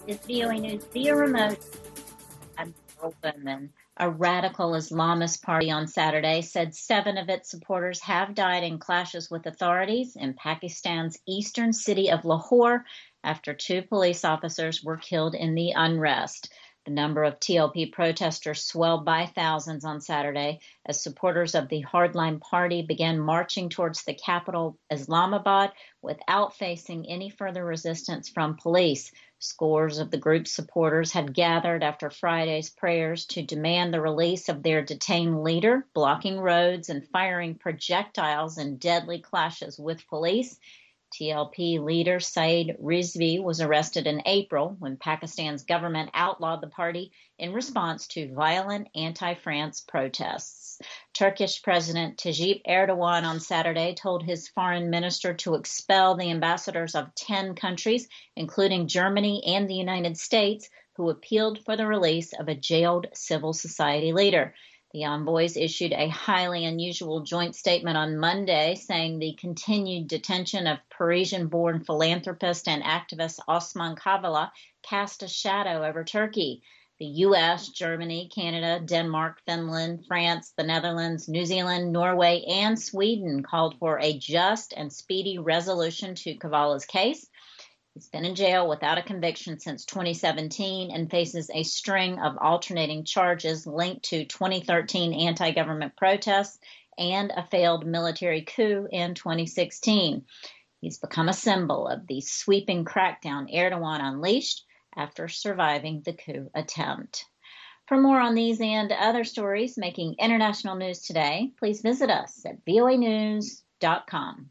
is VOA News via remote. I'm Laurel Bowman. A radical Islamist party on Saturday said 7 of its supporters have died in clashes with authorities in Pakistan's eastern city of Lahore after 2 police officers were killed in the unrest. The number of TLP protesters swelled by thousands on Saturday as supporters of the hardline party began marching towards the capital, Islamabad, without facing any further resistance from police. Scores of the group's supporters had gathered after Friday's prayers to demand the release of their detained leader, blocking roads and firing projectiles in deadly clashes with police. TLP leader Saeed Rizvi was arrested in April when Pakistan's government outlawed the party in response to violent anti-France protests. Turkish President Tayyip Erdogan on Saturday told his foreign minister to expel the ambassadors of 10 countries, including Germany and the United States, who appealed for the release of a jailed civil society leader. The envoys issued a highly unusual joint statement on Monday saying the continued detention of Parisian-born philanthropist and activist Osman Kavala cast a shadow over Turkey. The U.S., Germany, Canada, Denmark, Finland, France, the Netherlands, New Zealand, Norway, and Sweden called for a just and speedy resolution to Kavala's case. He's been in jail without a conviction since 2017 and faces a string of alternating charges linked to 2013 anti-government protests and a failed military coup in 2016. He's become a symbol of the sweeping crackdown Erdogan unleashed after surviving the coup attempt. For more on these and other stories making international news today, please visit us at voanews.com.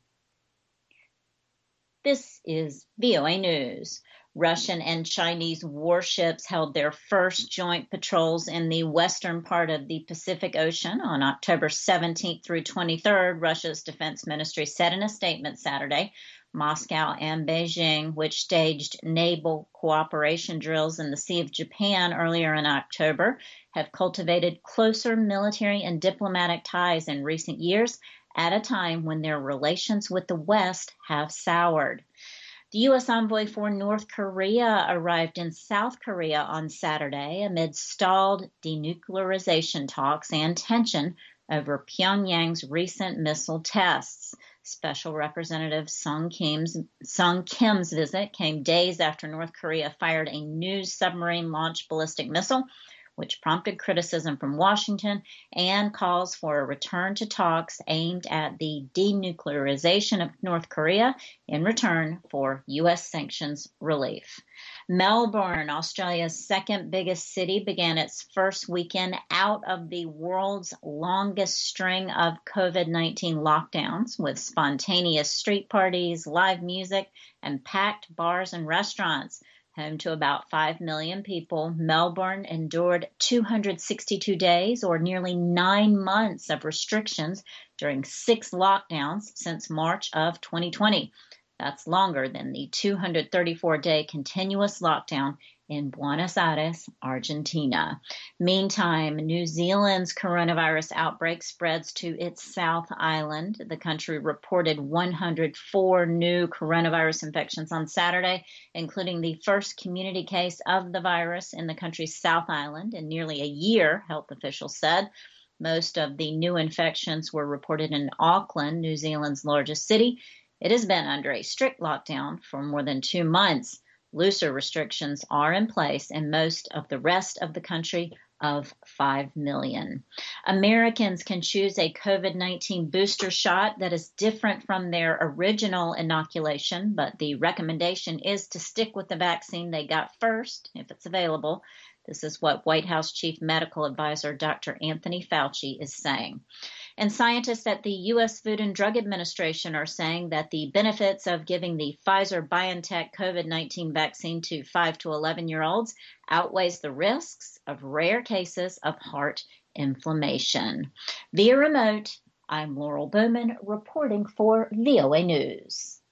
This is VOA News. Russian and Chinese warships held their first joint patrols in the western part of the Pacific Ocean on October 17th through 23rd, Russia's defense ministry said in a statement Saturday. Moscow and Beijing, which staged naval cooperation drills in the Sea of Japan earlier in October, have cultivated closer military and diplomatic ties in recent years at a time when their relations with the West have soured. The U.S. envoy for North Korea arrived in South Korea on Saturday amid stalled denuclearization talks and tension over Pyongyang's recent missile tests. Special Representative Sung Kim's visit came days after North Korea fired a new submarine-launched ballistic missile, which prompted criticism from Washington and calls for a return to talks aimed at the denuclearization of North Korea in return for U.S. sanctions relief. Melbourne, Australia's second biggest city, began its first weekend out of the world's longest string of COVID-19 lockdowns with spontaneous street parties, live music, and packed bars and restaurants. Home to about 5 million people, Melbourne endured 262 days or nearly 9 months of restrictions during 6 lockdowns since March of 2020. That's longer than the 234-day continuous lockdown in Buenos Aires, Argentina. Meantime, New Zealand's coronavirus outbreak spreads to its South Island. The country reported 104 new coronavirus infections on Saturday, including the first community case of the virus in the country's South Island in nearly a year, health officials said. Most of the new infections were reported in Auckland, New Zealand's largest city. It has been under a strict lockdown for more than 2 months. Looser restrictions are in place in most of the rest of the country of 5 million. Americans can choose a COVID-19 booster shot that is different from their original inoculation, but the recommendation is to stick with the vaccine they got first, if it's available. This is what White House Chief Medical Advisor Dr. Anthony Fauci is saying. And scientists at the U.S. Food and Drug Administration are saying that the benefits of giving the Pfizer-BioNTech COVID-19 vaccine to 5 to 11-year-olds outweighs the risks of rare cases of heart inflammation. Via remote, I'm Laurel Bowman reporting for VOA News.